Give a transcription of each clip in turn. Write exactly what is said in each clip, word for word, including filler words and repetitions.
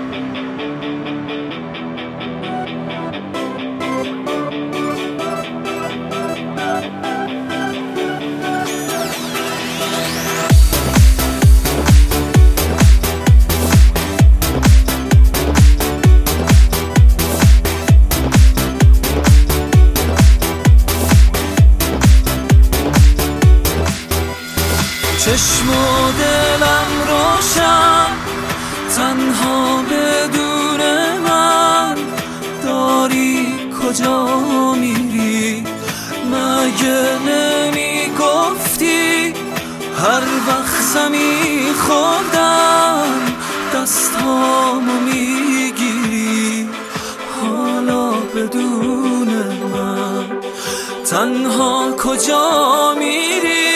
چشم و دلم روشن، تنها بدون من داری کجا میری؟ مگه نمی گفتی هر وقت زمین خوردم دستامو میگیری؟ حالا بدون من تنها کجا میری؟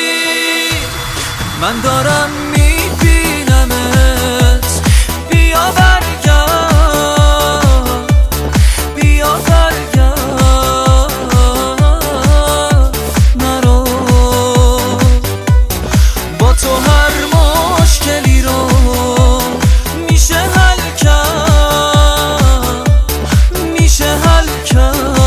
من دارم میبینمت، بیا برگرد، بیا برگرد، نرو. با تو هر مشکلی رو میشه حل کرد، میشه حل کرد.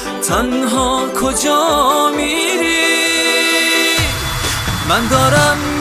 تنها کجا میری؟ من دارم